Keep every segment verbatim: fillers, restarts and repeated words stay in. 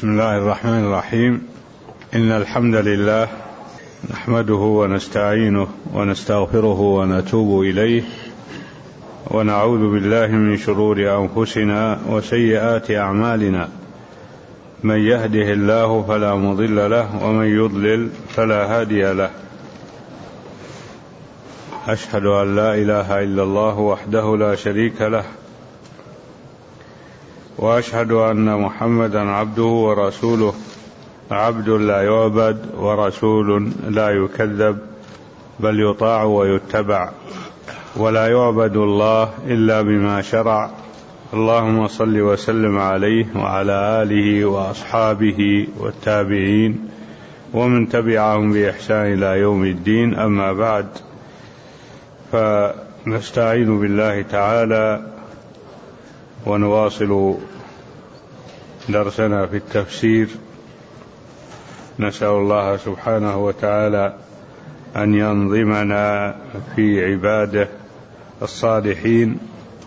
بسم الله الرحمن الرحيم. إن الحمد لله نحمده ونستعينه ونستغفره ونتوب إليه، ونعوذ بالله من شرور أنفسنا وسيئات أعمالنا. من يهده الله فلا مضل له، ومن يضلل فلا هادي له. أشهد أن لا إله إلا الله وحده لا شريك له، وأشهد أن محمدا عبده ورسوله، عبد لا يعبد ورسول لا يكذب، بل يطاع ويتبع، ولا يعبد الله إلا بما شرع. اللهم صل وسلم عليه وعلى آله وأصحابه والتابعين ومن تبعهم بإحسان إلى يوم الدين. أما بعد، فنستعين بالله تعالى ونواصل درسنا في التفسير. نسأل الله سبحانه وتعالى أن ينظمنا في عباده الصالحين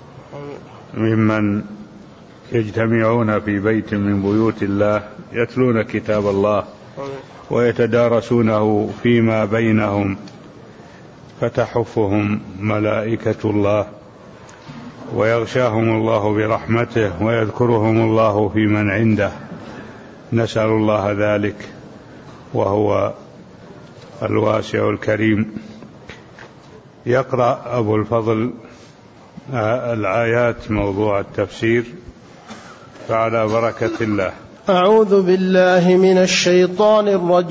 ممن يجتمعون في بيت من بيوت الله يتلون كتاب الله ويتدارسونه فيما بينهم، فتحفهم ملائكة الله ويغشاهم الله برحمته ويذكرهم الله في من عنده. نسأل الله ذلك وهو الواسع الكريم. يقرأ أبو الفضل الآيات موضوع التفسير، فعلى بركة الله. أعوذ بالله من الشيطان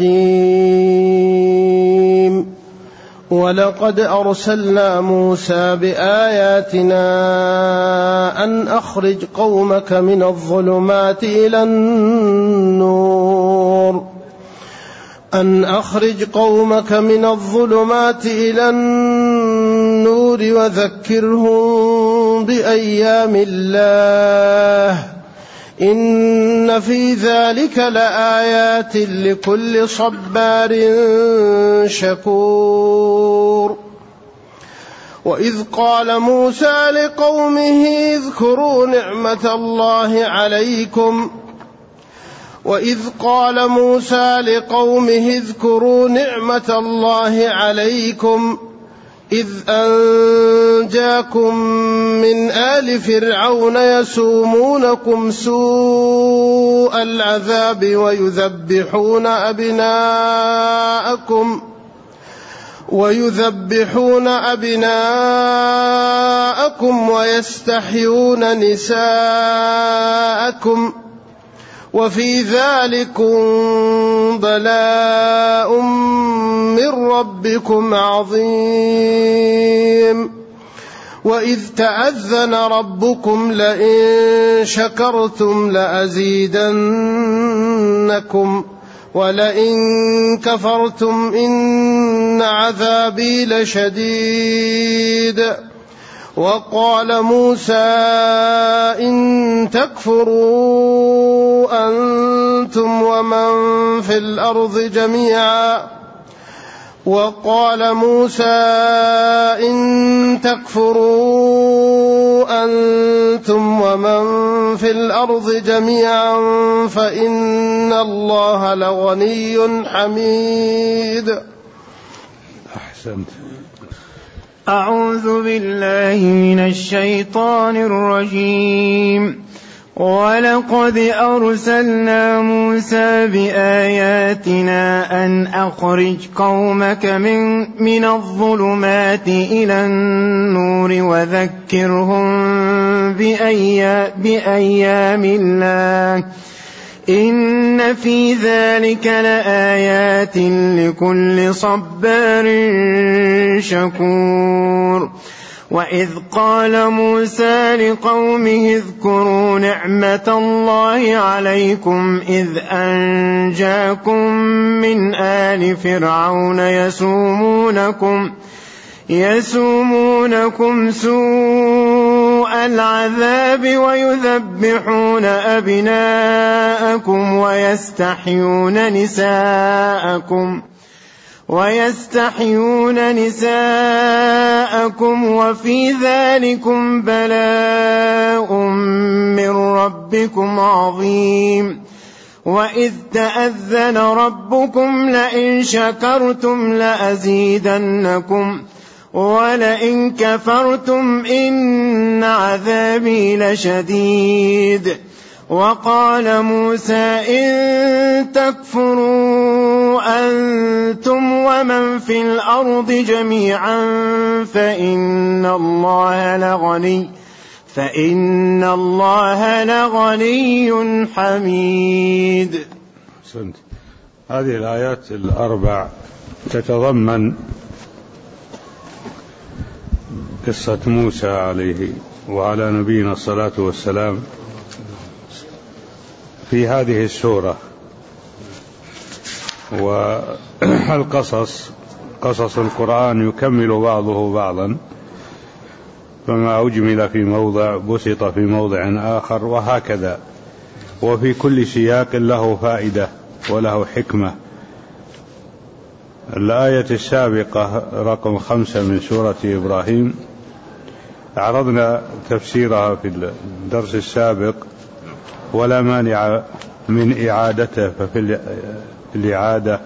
الرجيم. ولقد أرسلنا موسى بآياتنا أن أخرج قومك من الظلمات إلى النور أن أخرج قومك من الظلمات إلى النور وذكرهم بأيام الله إن في ذلك لآيات لكل صبار شكور. وإذ قال موسى لقومه اذكروا نعمة الله عليكم وإذ قال موسى لقومه اذكروا نعمة الله عليكم إذ أنجاكم من آل فرعون يسومونكم سوء العذاب ويذبحون أبناءكم ويذبحون أبناءكم ويستحيون نساءكم وفي ذلكم بلاء من ربكم عظيم. وإذ تأذن ربكم لئن شكرتم لأزيدنكم ولئن كفرتم إن عذابي لشديد. وقال موسى إن تكفروا أنتم ومن في الأرض جميعا وقال موسى إن تكفروا أنتم ومن في الأرض جميعا فإن الله لغني حميد. أحسنت. أعوذ بالله من الشيطان الرجيم. ولقد أرسلنا موسى بآياتنا أن أخرج قومك من, من الظلمات إلى النور وذكرهم بأيام, بأيام الله إن في ذلك لآيات لكل صبار شكور. وإذ قال موسى لقومه اذكروا نعمة الله عليكم إذ أنجاكم من آل فرعون يسومونكم يسومونكم سوء العذاب ويذبحون أبناءكم ويستحيون نساءكم ويستحيون نساءكم وفي ذلكم بلاء من ربكم عظيم. وإذ تأذن ربكم لئن شكرتم لأزيدنكم ولئن كفرتم إن عذابي لشديد. وقال موسى إن تكفروا أنتم ومن في الأرض جميعا فإن الله لغني فإن الله لغني حميد. سنت. هذه الآيات الأربع تتضمن قصة موسى عليه وعلى نبينا الصلاة والسلام في هذه السورة. والقصص قصص القرآن يكمل بعضه بعضا، فما أجمل في موضع بسط في موضع آخر، وهكذا، وفي كل سياق له فائدة وله حكمة. الآية السابقة رقم خمسة من سورة إبراهيم عرضنا تفسيرها في الدرس السابق، ولا مانع من إعادته، ففي الإعادة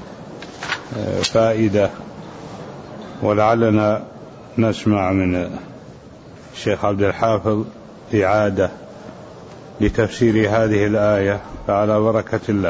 فائدة، ولعلنا نسمع من الشيخ عبد الحافظ إعادة لتفسير هذه الآية، فعلى بركة الله.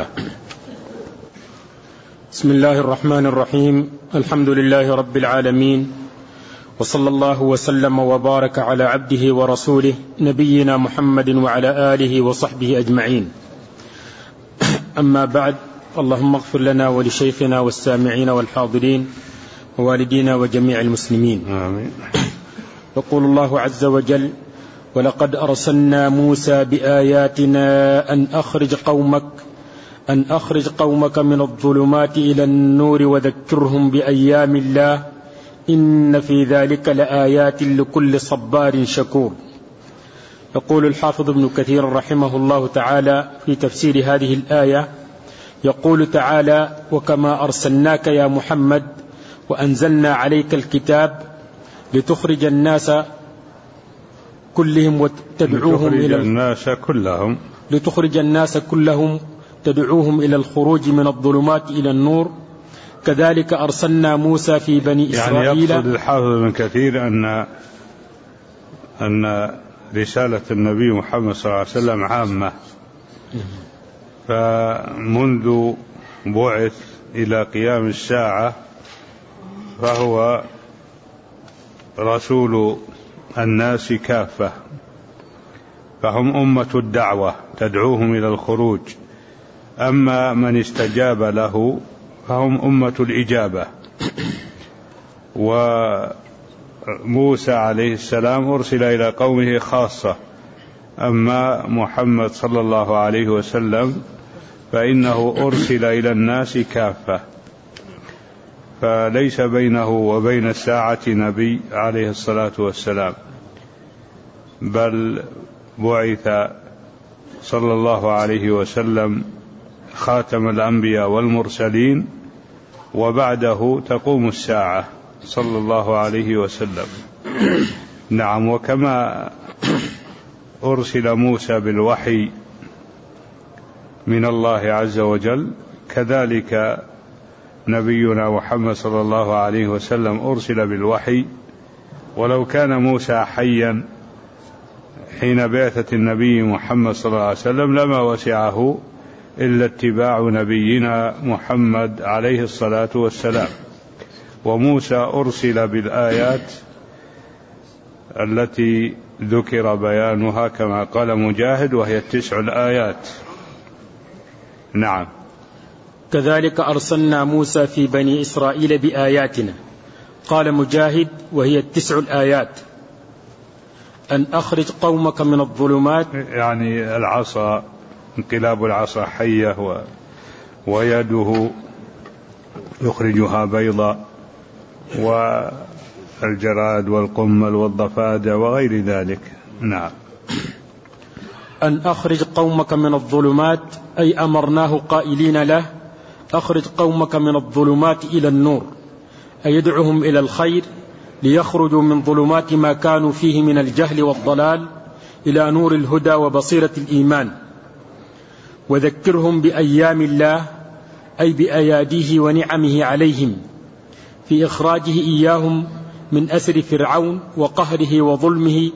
بسم الله الرحمن الرحيم. الحمد لله رب العالمين، وصلى الله وسلم وبارك على عبده ورسوله نبينا محمد وعلى آله وصحبه أجمعين. أما بعد، اللهم اغفر لنا ولشيخنا والسامعين والحاضرين ووالدينا وجميع المسلمين. آمين. يقول الله عز وجل: ولقد أرسلنا موسى بآياتنا أن أخرج قومك أن أخرج قومك من الظلمات إلى النور وذكرهم بأيام الله إن في ذلك لآيات لكل صبار شكور. يقول الحافظ ابن كثير رحمه الله تعالى في تفسير هذه الآية، يقول تعالى: وكما أرسلناك يا محمد وأنزلنا عليك الكتاب لتخرج الناس كلهم وتدعوهم إلى الناس كلهم لتخرج الناس كلهم تدعوهم إلى الخروج من الظلمات إلى النور، كذلك أرسلنا موسى في بني إسرائيل. يعني يقصد الحافظ ابن كثير أن أن رسالة النبي محمد صلى الله عليه وسلم عامة، فمنذ بعث إلى قيام الساعة فهو رسول الناس كافة، فهم أمة الدعوة تدعوهم إلى الخروج. أما من استجاب له فهم أمة الإجابة. وموسى عليه السلام أرسل إلى قومه خاصة، أما محمد صلى الله عليه وسلم فإنه أرسل إلى الناس كافة، فليس بينه وبين الساعة نبي عليه الصلاة والسلام، بل بعث صلى الله عليه وسلم خاتم الأنبياء والمرسلين، وبعده تقوم الساعة صلى الله عليه وسلم. نعم. وكما أرسل موسى بالوحي من الله عز وجل، كذلك نبينا محمد صلى الله عليه وسلم أرسل بالوحي، ولو كان موسى حيا حين بعثة النبي محمد صلى الله عليه وسلم لما وسعه إلا اتباع نبينا محمد عليه الصلاة والسلام. وموسى أرسل بالآيات التي ذكر بيانها كما قال مجاهد، وهي التسع الآيات. نعم. كذلك أرسلنا موسى في بني إسرائيل بآياتنا، قال مجاهد: وهي التسع الآيات. أن أخرج قومك من الظلمات، يعني العصا، انقلاب العصا حية و... ويده يخرجها بيضاء، والجراد والقمل والضفادع وغير ذلك. نعم. أن أخرج قومك من الظلمات، أي أمرناه قائلين له: أخرج قومك من الظلمات إلى النور، أي يدعوهم إلى الخير ليخرجوا من ظلمات ما كانوا فيه من الجهل والضلال إلى نور الهدى وبصيرة الإيمان. وذكرهم بأيام الله أي بأياديه ونعمه عليهم في إخراجه إياهم من أسر فرعون وقهره وظلمه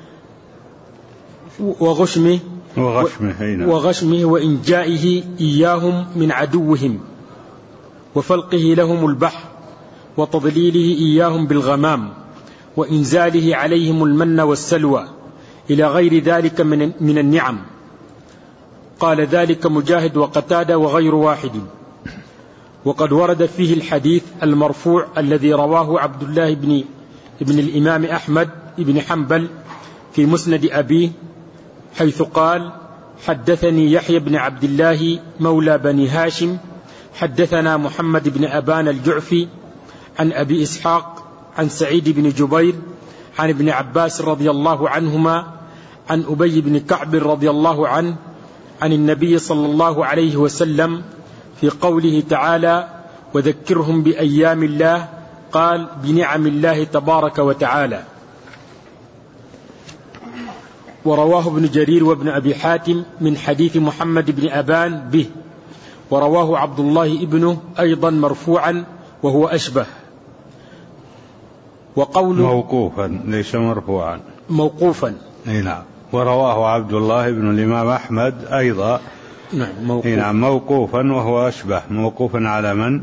وغشمه وغشمه, وغشمه وإنجائه إياهم من عدوهم وفلقه لهم البحر وتضليله إياهم بالغمام وإنزاله عليهم المن والسلوى إلى غير ذلك من, من النعم. قال ذلك مجاهد وقتادة وغير واحد. وقد ورد فيه الحديث المرفوع الذي رواه عبد الله بن, بن الإمام أحمد بن حنبل في مسند أبيه حيث قال: حدثني يحيى بن عبد الله مولى بني هاشم حدثنا محمد بن أبان الجعفي عن أبي إسحاق عن سعيد بن جبير عن ابن عباس رضي الله عنهما عن أبي بن كعب رضي الله عنه عن النبي صلى الله عليه وسلم في قوله تعالى: وذكرهم بأيام الله، قال: بنعم الله تبارك وتعالى. ورواه ابن جرير وابن أبي حاتم من حديث محمد بن أبان به، ورواه عبد الله ابنه أيضا مرفوعا وهو أشبه. وقوله موقوفا ليس مرفوعا، موقوفا. اي نعم. ورواه عبد الله بن الإمام أحمد أيضا نعم موقوفا. نعم موقوفا وهو أشبه. موقوفا على من؟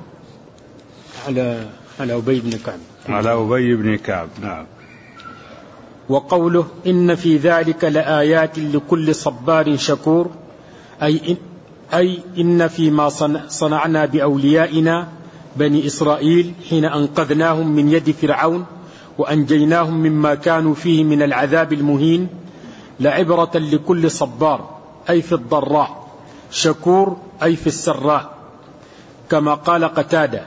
على على أبي بن كعب. على أبي بن كعب. نعم. وقوله: إن في ذلك لآيات لكل صبار شكور، أي إن, أي إن فيما صنعنا بأوليائنا بني إسرائيل حين أنقذناهم من يد فرعون وأنجيناهم مما كانوا فيه من العذاب المهين لعبرة لكل صبار، أي في الضراء، شكور أي في السراء، كما قال قتادة: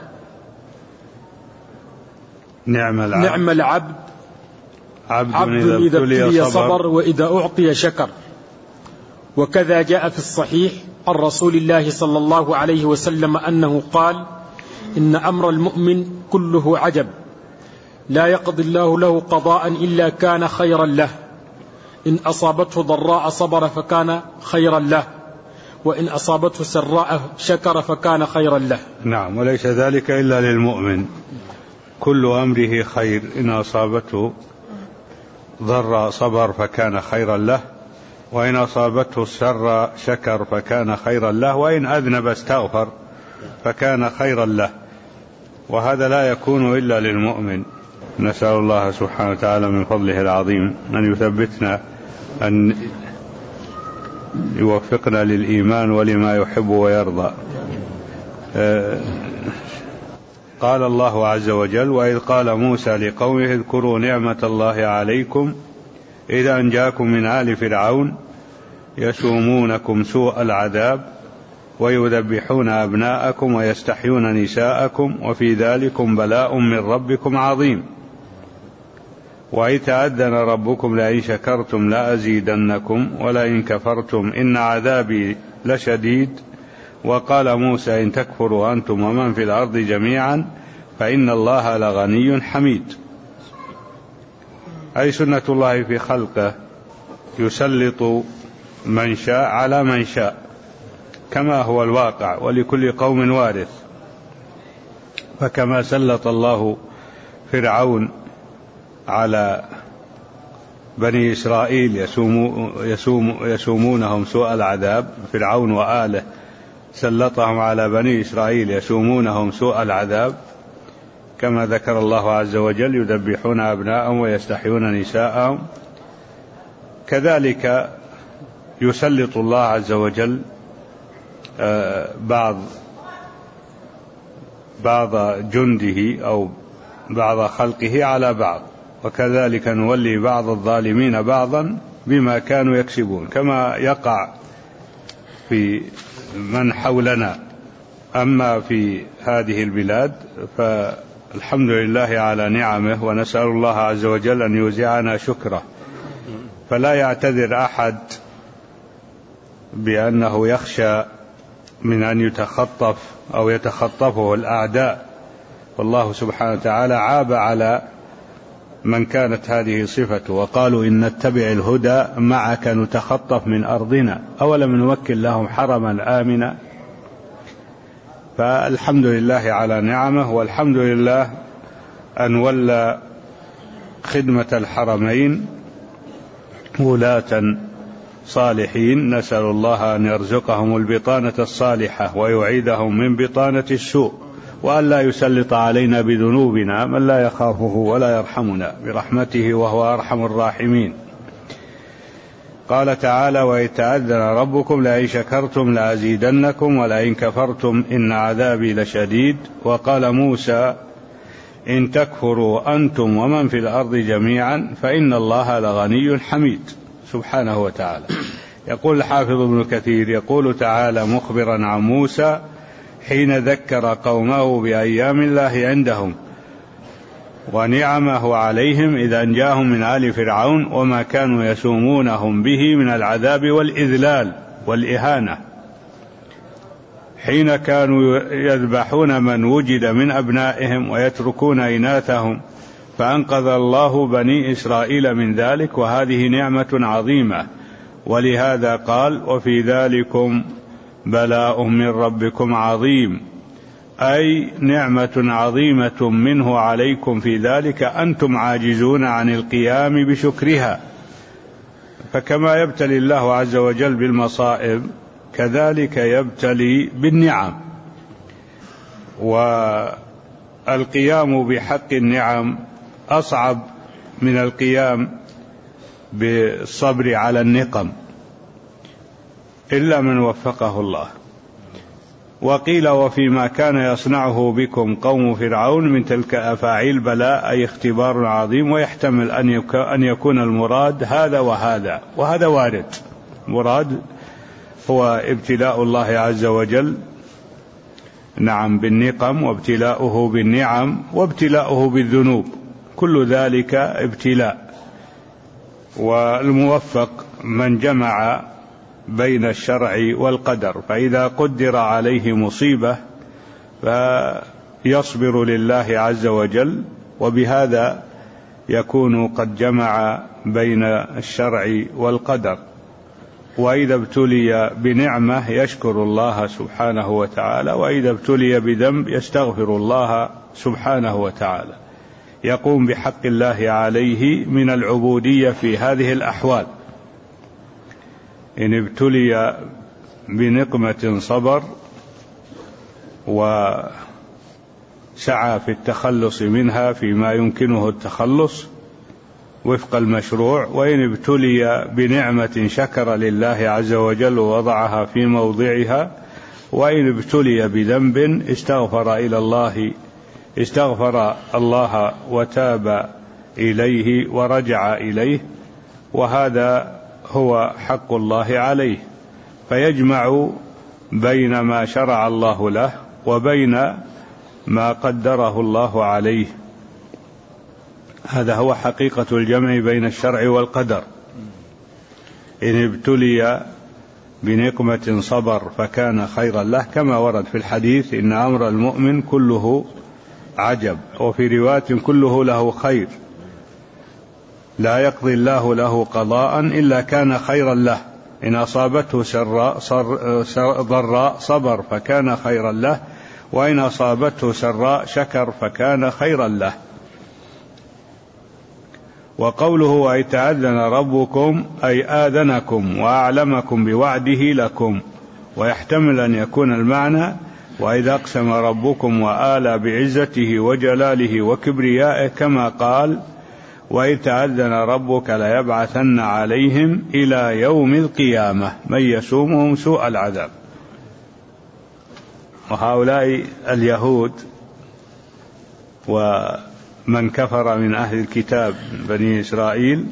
نعم العبد, نعم العبد عبد, عبد إذا ابتلي صبر وإذا أعطي شكر. وكذا جاء في الصحيح عن رسول الله صلى الله عليه وسلم أنه قال: إن أمر المؤمن كله عجب، لا يقضي الله له قضاء إلا كان خيرا له، إن أصابته ضراء صبر فكان خيرا له، وإن أصابته سراء شكر فكان خيرا له. نعم. وليس ذلك إلا للمؤمن، كل أمره خير، إن أصابته ضراء صبر فكان خيرا له، وإن أصابته السر شكر فكان خيرا له، وإن أذنب استغفر فكان خيرا له. وهذا لا يكون إلا للمؤمن. نسأل الله سبحانه وتعالى من فضله العظيم أن يثبتنا، أن يوفقنا للإيمان ولما يحب ويرضى. قال الله عز وجل: وإذ قال موسى لقومه اذكروا نعمة الله عليكم إذ أنجاكم من آل فرعون يسومونكم سوء العذاب ويذبحون أبناءكم ويستحيون نساءكم وفي ذلكم بلاء من ربكم عظيم. وإذ تأذن ربكم لئن شكرتم لأزيدنكم ولئن كفرتم إن عذابي لشديد. وقال موسى: إن تكفروا أنتم ومن في الأرض جميعا فإن الله لغني حميد. أي سنة الله في خلقه يسلط من شاء على من شاء كما هو الواقع، ولكل قوم وارث. فكما سلط الله فرعون على بني إسرائيل يسوم يسوم يسومونهم سوء العذاب، فرعون وآله سلطهم على بني إسرائيل يسومونهم سوء العذاب، كما ذكر الله عز وجل: يذبحون أبناءهم ويستحيون نساءهم. كذلك يسلط الله عز وجل بعض بعض جنده أو بعض خلقه على بعض، وكذلك نولي بعض الظالمين بعضا بما كانوا يكسبون، كما يقع في من حولنا. أما في هذه البلاد فالحمد لله على نعمه، ونسأل الله عز وجل أن يوزعنا شكره. فلا يعتذر أحد بأنه يخشى من أن يتخطف أو يتخطفه الأعداء، والله سبحانه وتعالى عاب على من كانت هذه صفته، وقالوا إن نتبع الهدى معك نتخطف من أرضنا أولم نمكن لهم حرما آمنا. فالحمد لله على نعمه، والحمد لله أن ولى خدمة الحرمين ولاة صالحين، نسأل الله أن يرزقهم البطانة الصالحة ويعيدهم من بطانة السوء، وأن لا يسلط علينا بذنوبنا من لا يخافه ولا يرحمنا برحمته وهو أرحم الراحمين. قال تعالى: وإذ تأذن ربكم لئن شكرتم لأزيدنكم ولئن كفرتم إن عذابي لشديد. وقال موسى: إن تكفروا أنتم ومن في الأرض جميعا فإن الله لغني حميد، سبحانه وتعالى. يقول الحافظ ابن كثير: يقول تعالى مخبرا عن موسى حين ذكر قومه بأيام الله عندهم ونعمه عليهم إذا أنجاهم من آل فرعون وما كانوا يسومونهم به من العذاب والإذلال والإهانة، حين كانوا يذبحون من وجد من أبنائهم ويتركون إناثهم، فأنقذ الله بني إسرائيل من ذلك، وهذه نعمة عظيمة. ولهذا قال: وفي ذلكم بلاء من ربكم عظيم، أي نعمة عظيمة منه عليكم في ذلك أنتم عاجزون عن القيام بشكرها. فكما يبتلي الله عز وجل بالمصائب كذلك يبتلي بالنعم، والقيام بحق النعم أصعب من القيام بالصبر على النقم إلا من وفقه الله. وقيل: وفيما كان يصنعه بكم قوم فرعون من تلك أفاعيل بلاء، أي اختبار عظيم، ويحتمل أن يكون المراد هذا وهذا، وهذا وارد. مراد هو ابتلاء الله عز وجل نعم بالنقم، وابتلاؤه بالنعم، وابتلاؤه بالذنوب، كل ذلك ابتلاء. والموفق من جمع بين الشرع والقدر، فإذا قدر عليه مصيبة فيصبر لله عز وجل، وبهذا يكون قد جمع بين الشرع والقدر. وإذا ابتلي بنعمة يشكر الله سبحانه وتعالى، وإذا ابتلي بذنب يستغفر الله سبحانه وتعالى، يقوم بحق الله عليه من العبودية في هذه الأحوال. إن ابتلي بنقمة صبر وسعى في التخلص منها فيما يمكنه التخلص وفق المشروع، وإن ابتلي بنعمة شكر لله عز وجل ووضعها في موضعها، وإن ابتلي بذنب استغفر إلى الله استغفر الله وتاب إليه ورجع إليه، وهذا هو حق الله عليه. فيجمع بين ما شرع الله له وبين ما قدره الله عليه، هذا هو حقيقة الجمع بين الشرع والقدر. إن ابتلي بنقمة صبر فكان خيرا له، كما ورد في الحديث: إن أمر المؤمن كله عجب، وفي رواية كله له خير، لا يقضي الله له قضاء إلا كان خيرا له، إن أصابته سراء ضراء صبر فكان خيرا له، وإن أصابته سراء شكر فكان خيرا له. وقوله: وإذ تأذن ربكم، أي آذنكم وأعلمكم بوعده لكم، ويحتمل أن يكون المعنى: وإذ أقسم ربكم وآلى بعزته وجلاله وكبريائه، كما قال: وإذ تأذن ربك ليبعثن عليهم إلى يوم القيامة من يسومهم سوء العذاب. وهؤلاء اليهود ومن كفر من أهل الكتاب بني إسرائيل،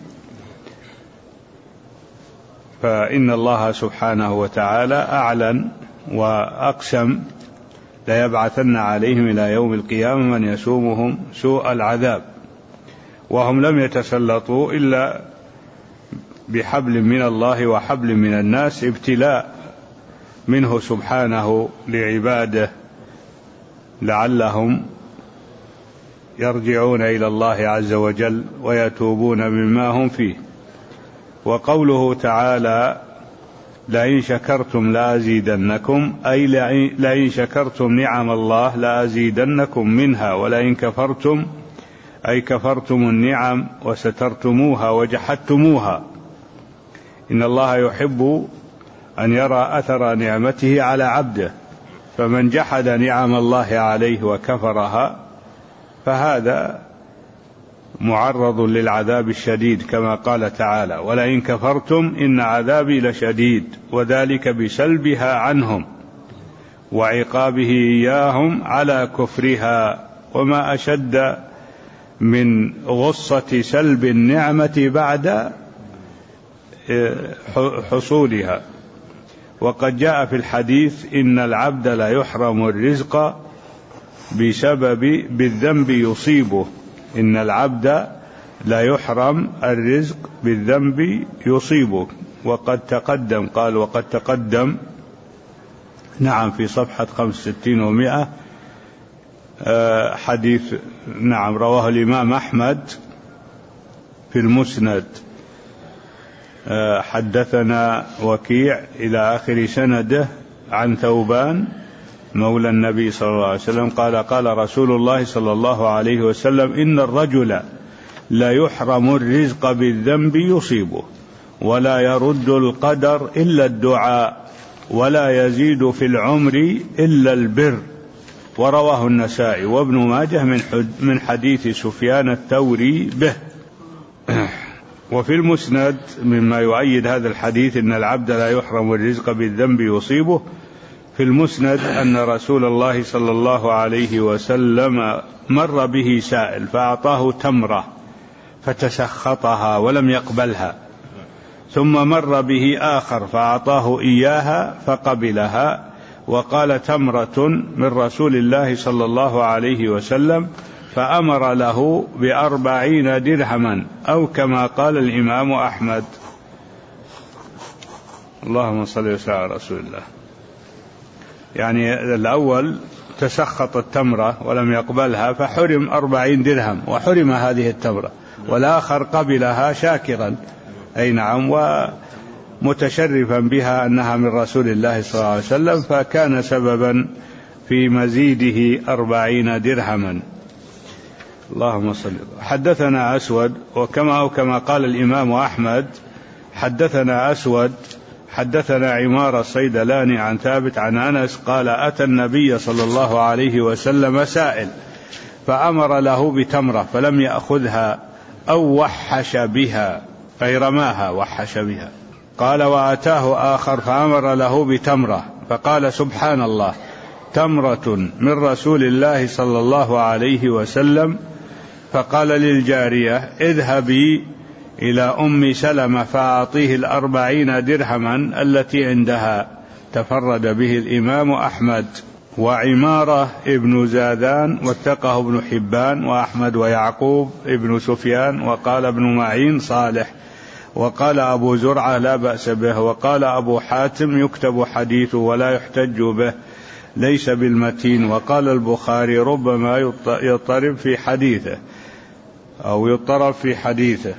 فإن الله سبحانه وتعالى أعلن وأقسم: ليبعثن عليهم إلى يوم القيامة من يسومهم سوء العذاب، وهم لم يتسلطوا إلا بحبل من الله وحبل من الناس، ابتلاء منه سبحانه لعباده لعلهم يرجعون إلى الله عز وجل ويتوبون مما هم فيه. وقوله تعالى لئن شكرتم لأزيدنكم، أي لئن شكرتم نعم الله لأزيدنكم منها، ولئن كفرتم أي كفرتم النعم وسترتموها وجحدتموها. إن الله يحب أن يرى أثر نعمته على عبده، فمن جحد نعم الله عليه وكفرها فهذا معرض للعذاب الشديد، كما قال تعالى ولئن كفرتم إن عذابي لشديد، وذلك بسلبها عنهم وعقابه إياهم على كفرها. وما أشد من غصة سلب النعمة بعد حصولها. وقد جاء في الحديث إن العبد لا يحرم الرزق بسبب بالذنب يصيبه، إن العبد لا يحرم الرزق بالذنب يصيبه. وقد تقدم، قال وقد تقدم نعم في صفحة خمس وستين ومائة حديث نعم رواه الإمام أحمد في المسند، حدثنا وكيع إلى آخر سنده عن ثوبان مولى النبي صلى الله عليه وسلم قال قال رسول الله صلى الله عليه وسلم إن الرجل لا يحرم الرزق بالذنب يصيبه، ولا يرد القدر إلا الدعاء، ولا يزيد في العمر إلا البر. ورواه النسائي وابن ماجه من حديث سفيان الثوري به. وفي المسند مما يؤيد هذا الحديث إن العبد لا يحرم الرزق بالذنب يصيبه، في المسند أن رسول الله صلى الله عليه وسلم مر به سائل فأعطاه تمرة فتسخطها ولم يقبلها، ثم مر به آخر فأعطاه إياها فقبلها، وقال تمرة من رسول الله صلى الله عليه وسلم، فأمر له بأربعين درهما، أو كما قال الإمام أحمد. اللهم صل وسلم على رسول الله. يعني الأول تسخط التمرة ولم يقبلها فحرم أربعين درهم وحرم هذه التمرة، والآخر قبلها شاكرا أي نعم ومتشرفا بها أنها من رسول الله صلى الله عليه وسلم، فكان سببا في مزيده أربعين درهما. اللهم صل. حدثنا أسود وكما أو كما قال الإمام أحمد حدثنا أسود حدثنا عمار الصيدلاني عن ثابت عن أنس قال أتى النبي صلى الله عليه وسلم سائل فأمر له بتمرة فلم يأخذها أو وحش بها، أي رماها وحش بها. قال وأتاه آخر فأمر له بتمرة فقال سبحان الله تمرة من رسول الله صلى الله عليه وسلم. فقال للجارية اذهبي إلى أم سلمة فأعطيه الأربعين درهما التي عندها. تفرد به الإمام أحمد وعمارة ابن زاذان واتقه ابن حبان وأحمد ويعقوب ابن سفيان، وقال ابن معين صالح، وقال أبو زرعة لا بأس به، وقال أبو حاتم يكتب حديثه ولا يحتج به ليس بالمتين، وقال البخاري ربما يضطرب في حديثه أو يضطرب في حديثه.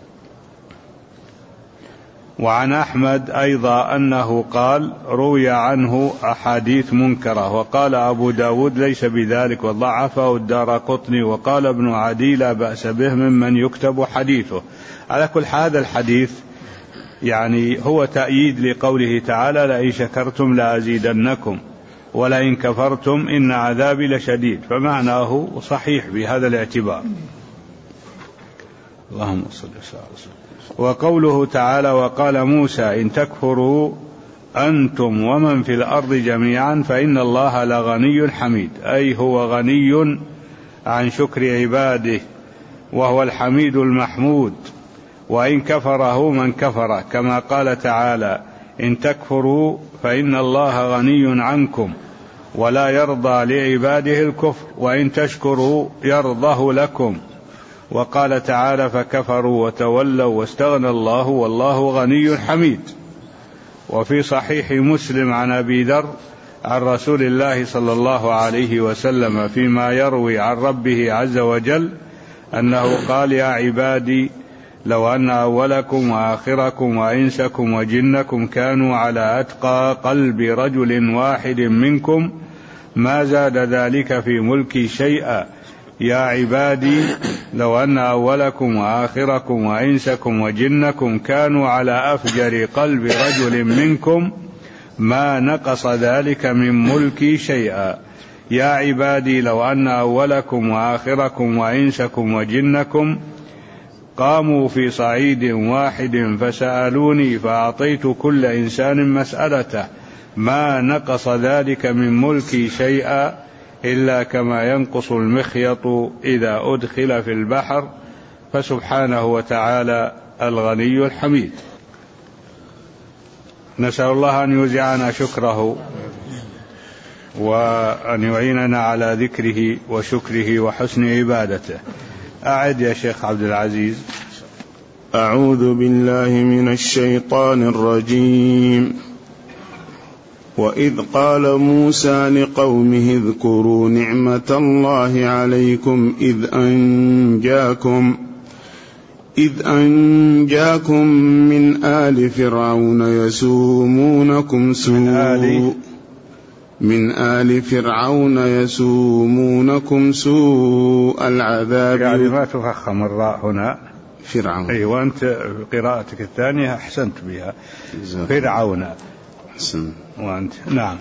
وعن أحمد أيضا أنه قال روي عنه أحاديث منكرة، وقال أبو داود ليس بذلك وضعفه الدارقطني، وقال ابن عدي لا بأس به ممن يكتب حديثه. على كل هذا الحديث يعني هو تأييد لقوله تعالى لئن شكرتم لأزيدنكم ولئن كفرتم إن عذابي لشديد، فمعناه صحيح بهذا الاعتبار. اللهم صل وسلم. وقوله تعالى وقال موسى إن تكفروا أنتم ومن في الأرض جميعا فإن الله لغني حميد، أي هو غني عن شكر عباده وهو الحميد المحمود، وإن كفره من كفر، كما قال تعالى إن تكفروا فإن الله غني عنكم ولا يرضى لعباده الكفر وإن تشكروا يرضه لكم. وقال تعالى فكفروا وتولوا واستغنى الله والله غني حميد. وفي صحيح مسلم عن أبي ذر عن رسول الله صلى الله عليه وسلم فيما يروي عن ربه عز وجل أنه قال: يا عبادي لو أن أولكم وآخركم وإنسكم وجنكم كانوا على أتقى قلب رجل واحد منكم ما زاد ذلك في ملكي شيئا. يا عبادي لو أن أولكم وآخركم وإنسكم وجنكم كانوا على أفجر قلب رجل منكم ما نقص ذلك من ملكي شيئا. يا عبادي لو أن أولكم وآخركم وإنسكم وجنكم قاموا في صعيد واحد فسألوني فأعطيت كل إنسان مسألته ما نقص ذلك من ملكي شيئا إلا كما ينقص المخيط إذا أدخل في البحر، فسبحانه وتعالى الغني الحميد. نسأل الله أن يوزعنا شكره وأن يعيننا على ذكره وشكره وحسن عبادته. أعد يا شيخ عبد العزيز. أعوذ بالله من الشيطان الرجيم. وإذ قال موسى لقومه اذكروا نعمة الله عليكم إذ أنجاكم إذ أنجاكم من آل فرعون يسومونكم سوء من آل فرعون يسومونكم سوء العذاب. يعني ما تفخم الراء هنا فرعون. أي وأنت قراءتك الثانية أحسنت بها فرعون. أحسن. وأنت نعم.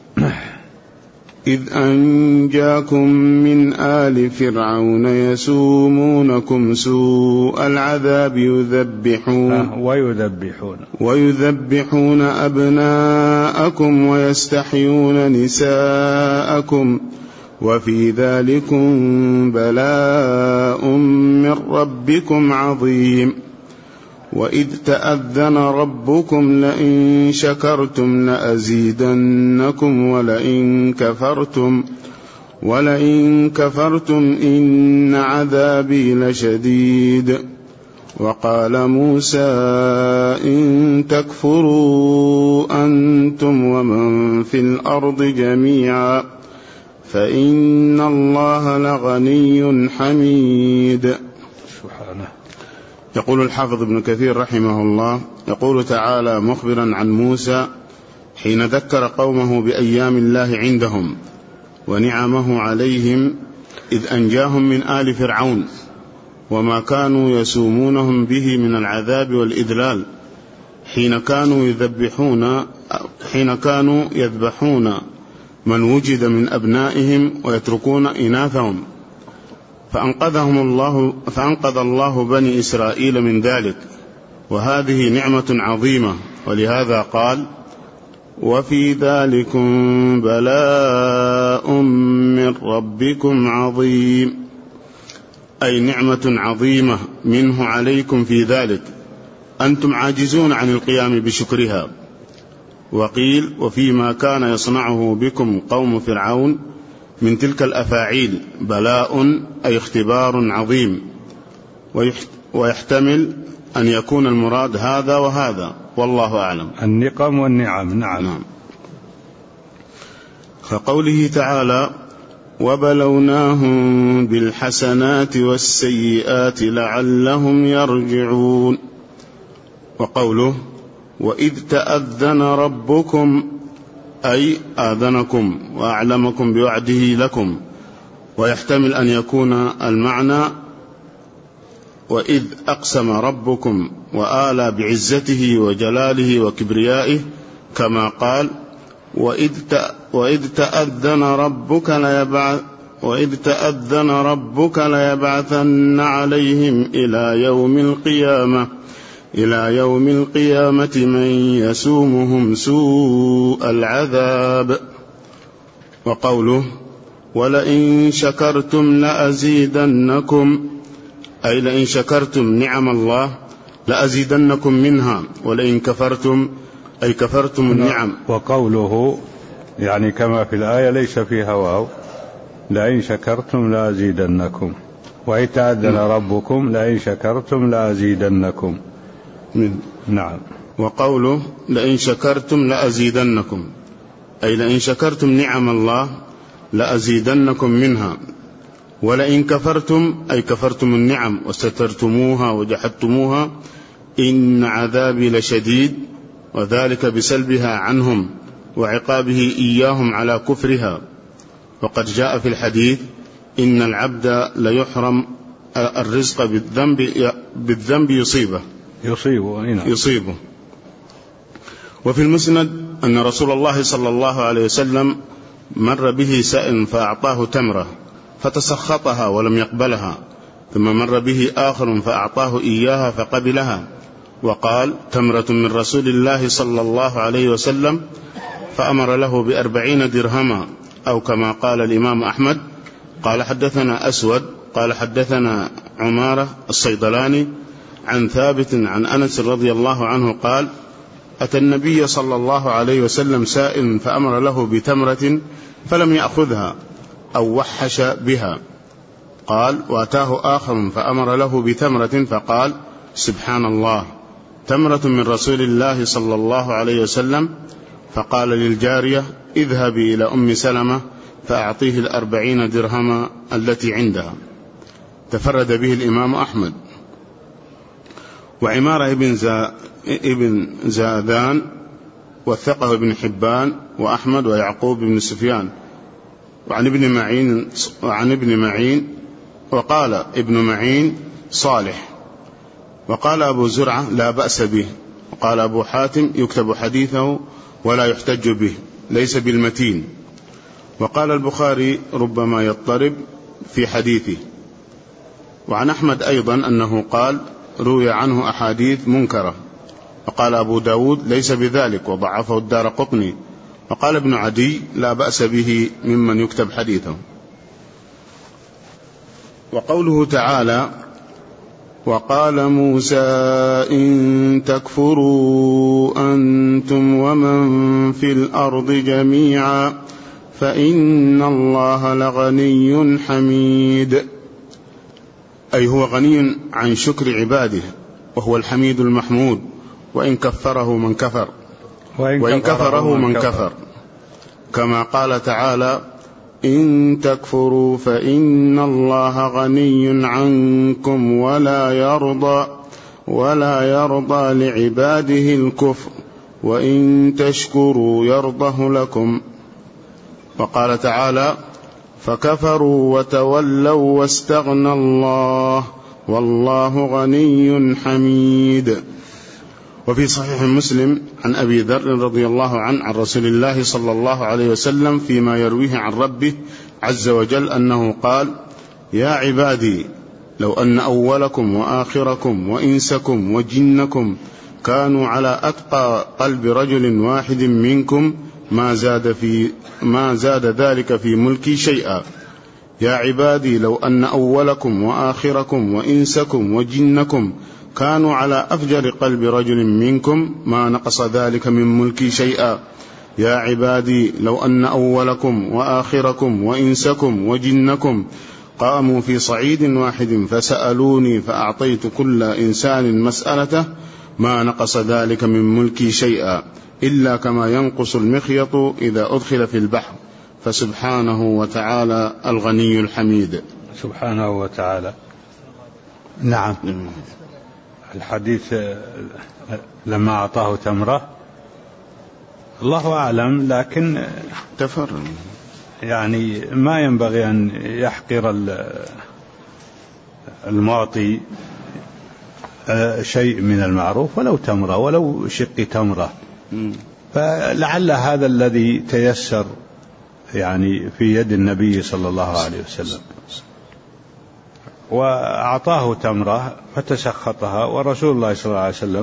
إذ أنجاكم من آل فرعون يسومونكم سوء العذاب يذبحون ويذبحون ويذبحون أبناءكم ويستحيون نساءكم وفي ذلكم بلاء من ربكم عظيم. وإذ تأذن ربكم لئن شكرتم لأزيدنكم ولئن كفرتم ولئن كفرتم إن عذابي لشديد. وقال موسى إن تكفروا أنتم ومن في الأرض جميعا فإن الله لغني حميد. سبحانه. يقول الحافظ ابن كثير رحمه الله: يقول تعالى مخبرا عن موسى حين ذكر قومه بأيام الله عندهم ونعمه عليهم إذ أنجاهم من آل فرعون وما كانوا يسومونهم به من العذاب والإذلال حين كانوا يذبحون حين كانوا يذبحون من وجد من أبنائهم ويتركون إناثهم، فأنقذهم الله فأنقذ الله بني إسرائيل من ذلك، وهذه نعمة عظيمة. ولهذا قال: وفي ذلكم بلاء من ربكم عظيم، أي نعمة عظيمة منه عليكم في ذلك أنتم عاجزون عن القيام بشكرها. وقيل: وفيما كان يصنعه بكم قوم فرعون من تلك الأفاعيل بلاء أي اختبار عظيم، ويحتمل أن يكون المراد هذا وهذا، والله أعلم. النقم والنعم. نعم. نعم. فقوله تعالى: وبلوناهم بالحسنات والسيئات لعلهم يرجعون. وقوله: وإذ تأذن ربكم أي آذنكم وأعلمكم بوعده لكم، ويحتمل أن يكون المعنى وإذ أقسم ربكم وآلى بعزته وجلاله وكبريائه، كما قال: وإذ تأذن ربك ليبعث وإذ تأذن ربك ليبعثن عليهم إلى يوم القيامة إلى يوم القيامة من يسومهم سوء العذاب. وقوله: ولئن شكرتم لأزيدنكم، أي لئن شكرتم نعم الله لأزيدنكم منها، ولئن كفرتم أي كفرتم النعم. وقوله يعني كما في الآية ليس فيها واو، لئن شكرتم لأزيدنكم، وإذ تأذن ربكم لئن شكرتم لأزيدنكم. من. نعم. وقوله: لئن شكرتم لأزيدنكم، أي لئن شكرتم نعم الله لأزيدنكم منها، ولئن كفرتم أي كفرتم النعم وسترتموها وجحدتموها إن عذابي لشديد، وذلك بسلبها عنهم وعقابه إياهم على كفرها. وقد جاء في الحديث إن العبد ليحرم الرزق بالذنب بالذنب يصيبه يصيبه يصيبه. وفي المسند أن رسول الله صلى الله عليه وسلم مر به سائل فأعطاه تمرة فتسخطها ولم يقبلها، ثم مر به آخر فأعطاه إياها فقبلها، وقال تمرة من رسول الله صلى الله عليه وسلم، فأمر له بأربعين درهما، أو كما قال الإمام أحمد. قال حدثنا أسود قال حدثنا عمارة الصيدلاني عن ثابت عن أنس رضي الله عنه قال أتى النبي صلى الله عليه وسلم سائل فأمر له بتمرة فلم يأخذها أو وحش بها. قال وأتاه آخر فأمر له بتمرة فقال سبحان الله تمرة من رسول الله صلى الله عليه وسلم. فقال للجارية اذهبي إلى أم سلمة فأعطيه الأربعين درهما التي عندها. تفرد به الإمام أحمد. وعمارة ابن, زا ابن زادان وثقه ابن حبان وأحمد ويعقوب بن سفيان وعن ابن معين وعن ابن معين وقال ابن معين صالح. وقال أبو زرعة لا بأس به. وقال أبو حاتم يكتب حديثه ولا يحتج به ليس بالمتين. وقال البخاري ربما يضطرب في حديثه. وعن أحمد أيضا أنه قال روي عنه أحاديث منكرة. وقال أبو داود ليس بذلك وضعفه الدارقطني. وقال ابن عدي لا بأس به ممن يكتب حديثه. وقوله تعالى وقال موسى إن تكفروا أنتم ومن في الأرض جميعا فإن الله لغني حميد، أي هو غني عن شكر عباده وهو الحميد المحمود، وإن كفره من كفر وإن كفره من كفر، كما قال تعالى إن تكفروا فإن الله غني عنكم ولا يرضى ولا يرضى لعباده الكفر وإن تشكروا يرضه لكم. وقال تعالى فكفروا وتولوا واستغنى الله والله غني حميد. وفي صحيح مسلم عن أبي ذر رضي الله عنه عن رسول الله صلى الله عليه وسلم فيما يرويه عن ربه عز وجل أنه قال يا عبادي لو أن أولكم وآخركم وإنسكم وجنكم كانوا على أتقى قلب رجل واحد منكم ما زاد, في ما زاد ذلك في ملكي شيئا. يا عبادي لو أن أولكم وآخركم وإنسكم وجنكم كانوا على أفجر قلب رجل منكم ما نقص ذلك من ملكي شيئا. يا عبادي لو أن أولكم وآخركم وإنسكم وجنكم قاموا في صعيد واحد فسألوني فأعطيت كل إنسان مسألته ما نقص ذلك من ملكي شيئا إلا كما ينقص المخيط إذا أدخل في البحر. فسبحانه وتعالى الغني الحميد. سبحانه وتعالى. نعم. الحديث لما أعطاه تمرة الله أعلم، لكن تفر يعني ما ينبغي أن يحقر المعطي شيء من المعروف ولو تمرة ولو شق تمرة. فلعل هذا الذي تيسر يعني في يد النبي صلى الله عليه وسلم، وأعطاه تمرة فتسخطها، ورسول الله صلى الله عليه وسلم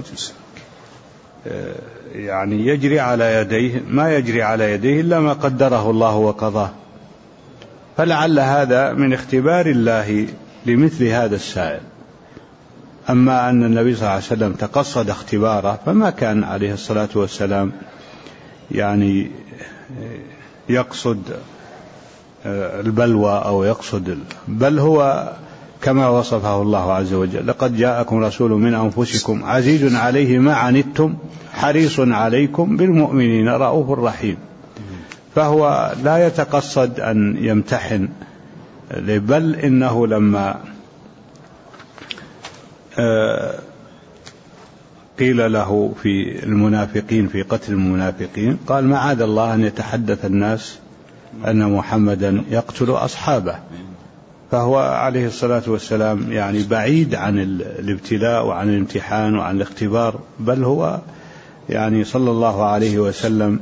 يعني يجري على يديه ما يجري على يديه إلا ما قدره الله وقضاه. فلعل هذا من اختبار الله لمثل هذا السائل. أما أن النبي صلى الله عليه وسلم تقصد اختباره فما كان عليه الصلاة والسلام يعني يقصد البلوى أو يقصد، بل هو كما وصفه الله عز وجل لقد جاءكم رسول من أنفسكم عزيز عليه ما عنتم حريص عليكم بالمؤمنين رؤوف رحيم. فهو لا يتقصد أن يمتحن، بل إنه لما قيل له في المنافقين في قتل المنافقين قال معاذ الله أن يتحدث الناس أن محمدا يقتل أصحابه. فهو عليه الصلاة والسلام يعني بعيد عن الابتلاء وعن الامتحان وعن الاختبار، بل هو يعني صلى الله عليه وسلم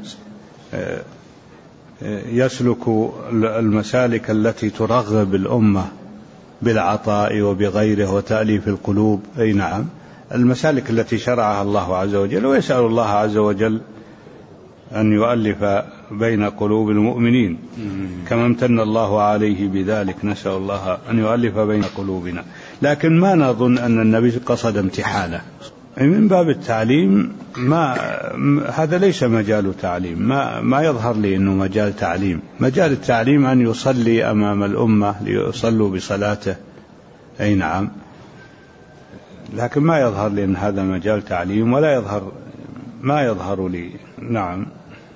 يسلك المسالك التي ترغب الأمة بالعطاء وبغيره وتأليف القلوب. أي نعم، المسالك التي شرعها الله عز وجل، ويسأل الله عز وجل أن يؤلف بين قلوب المؤمنين كما امتن الله عليه بذلك. نسأل الله أن يؤلف بين قلوبنا، لكن ما نظن أن النبي قصد امتحانه من باب التعليم. ما هذا ليس مجال تعليم، ما, ما يظهر لي أنه مجال تعليم. مجال التعليم أن يصلي أمام الأمة ليصلوا بصلاته. أي نعم، لكن ما يظهر لي أن هذا مجال تعليم، ولا يظهر ما يظهر لي. نعم،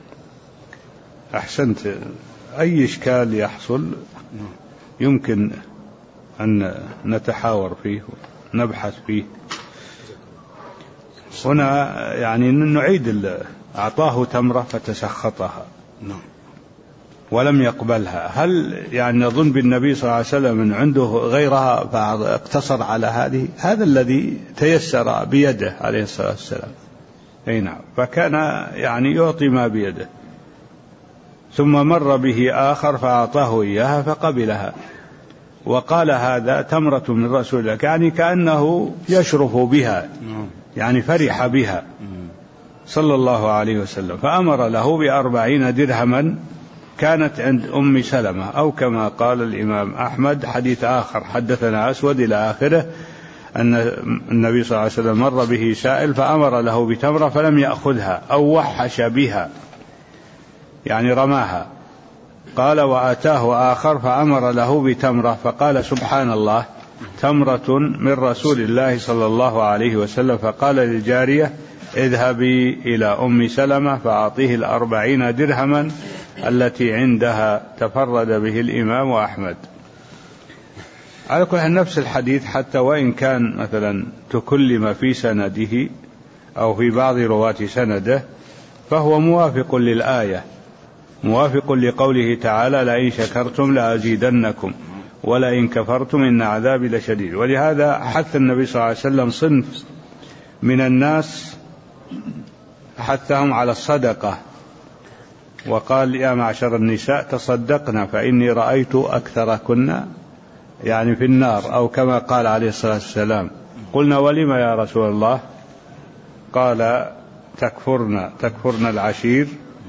أحسنت. أي إشكال يحصل يمكن أن نتحاور فيه ونبحث فيه. هنا يعني نعيد، أعطاه تمرة فتسخطها ولم يقبلها. هل يعني نظن بالنبي صلى الله عليه وسلم أن عنده غيرها فاقتصر على هذه؟ هذا الذي تيسر بيده عليه الصلاة والسلام. أي نعم، فكان يعني يعطي ما بيده، ثم مر به آخر فأعطاه إياها فقبلها وقال هذا تمرة من رسول الله، يعني كأنه يشرف بها، يعني فرح بها صلى الله عليه وسلم. فأمر له بأربعين درهما كانت عند أم سلمة، أو كما قال الإمام أحمد حديث آخر حدثنا أسود إلى آخره أن النبي صلى الله عليه وسلم مر به سائل فأمر له بتمرة فلم يأخذها أو وحش بها، يعني رماها. قال وأتاه آخر فأمر له بتمرة فقال سبحان الله تمرة من رسول الله صلى الله عليه وسلم. فقال للجارية اذهبي إلى أم سلمة فأعطيه الأربعين درهما التي عندها تفرد به الإمام أحمد. على كل حال نفس الحديث، حتى وإن كان مثلا تكلم في سنده أو في بعض رواة سنده، فهو موافق للآية، موافق لقوله تعالى لئن شكرتم لأزيدنكم ولئن كفرتم إن عذابي لشديد. ولهذا حث النبي صلى الله عليه وسلم صنف من الناس حثهم على الصدقة، وقال يا معشر النساء تصدقنا فإني رأيت أكثركن يعني في النار، أو كما قال عليه الصلاة والسلام. قلنا ولما يا رسول الله؟ قال تكفرن تكفرن العشير،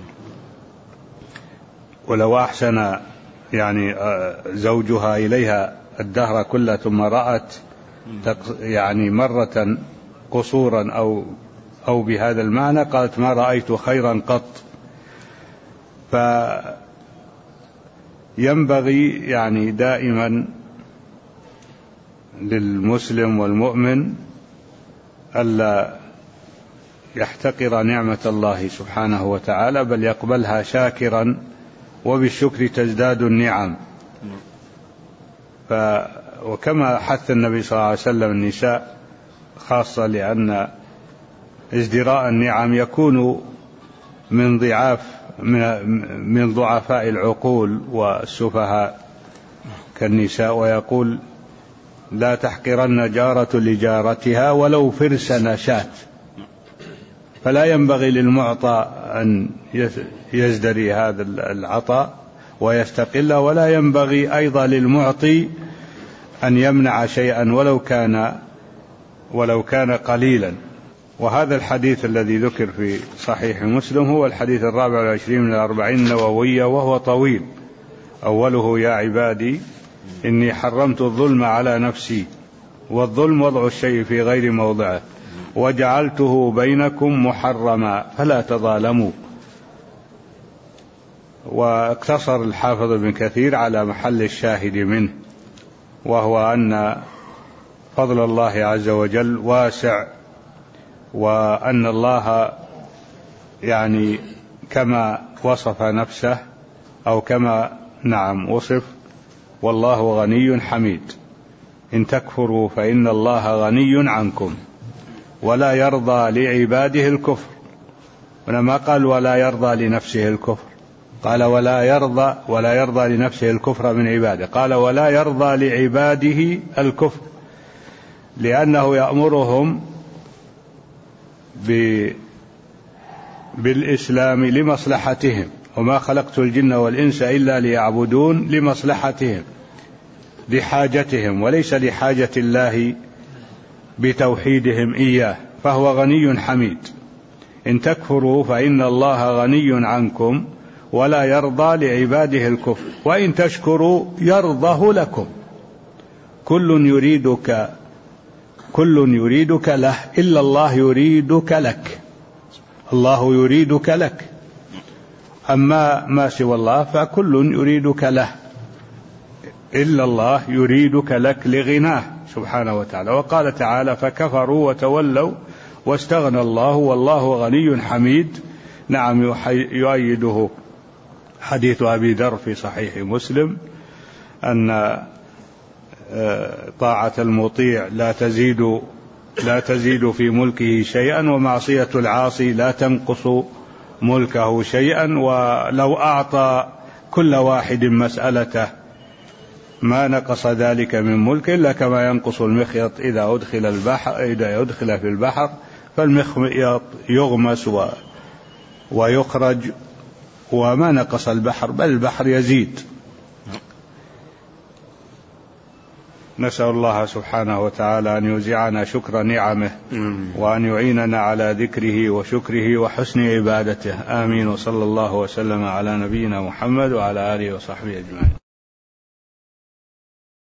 ولو أحسن يعني زوجها إليها الدهر كله ثم رأت يعني مرة قصورا أو أو بهذا المعنى قالت ما رأيت خيرا قط. فينبغي يعني دائما للمسلم والمؤمن ألا يحتقر نعمة الله سبحانه وتعالى، بل يقبلها شاكرا، وبالشكر تزداد النعم. ف وكما حث النبي صلى الله عليه وسلم النساء خاصة، لأن ازدراء النعم يكون من ضعاف من, من ضعفاء العقول والسفهاء كالنساء. ويقول لا تحقرن جارة لجارتها ولو فرس نشات. فلا ينبغي للمعطى أن يزدري هذا العطاء ويستقل، ولا ينبغي أيضا للمعطي أن يمنع شيئا ولو كان ولو كان قليلا. وهذا الحديث الذي ذكر في صحيح مسلم هو الحديث الرابع والعشرين من الأربعين النووية، وهو طويل. أوله يا عبادي إني حرمت الظلم على نفسي، والظلم وضع الشيء في غير موضعه، وجعلته بينكم محرما فلا تظالموا. واقتصر الحافظ ابن كثير على محل الشاهد منه، وهو أن فضل الله عز وجل واسع، وأن الله يعني كما وصف نفسه أو كما نعم وصف: والله غني حميد. إن تكفروا فإن الله غني عنكم ولا يرضى لعباده الكفر. هنا ما قال ولا يرضى لنفسه الكفر، قال ولا يرضى ولا يرضى لنفسه الكفر من عباده، قال ولا يرضى لعباده الكفر، لأنه يأمرهم بالإسلام لمصلحتهم، وما خلقت الجن والإنس إلا ليعبدون، لمصلحتهم لحاجتهم، وليس لحاجة الله بتوحيدهم إياه، فهو غني حميد. إن تكفروا فإن الله غني عنكم ولا يرضى لعباده الكفر، وإن تشكروا يرضه لكم. كل يريدك كل يريدك له إلا الله يريدك لك، الله يريدك لك، أما ما سوى الله فكل يريدك له إلا الله يريدك لك لغناه سبحانه وتعالى. وقال تعالى: فكفروا وتولوا واستغنى الله والله غني حميد. نعم، يؤيده حديث أبي ذر في صحيح مسلم أن طاعة المطيع لا تزيد لا تزيد في ملكه شيئا، ومعصية العاصي لا تنقص ملكه شيئا، ولو أعطى كل واحد مسألته ما نقص ذلك من ملك إلا كما ينقص المخيط إذا أدخل البحر إذا أدخل في البحر، فالمخيط يغمس ويخرج وما نقص البحر، بل البحر يزيد. نسأل الله سبحانه وتعالى أن يوزعنا شكر نعمه وأن يعيننا على ذكره وشكره وحسن عبادته. آمين. وصلى الله وسلم على نبينا محمد وعلى آله وصحبه أجمعين.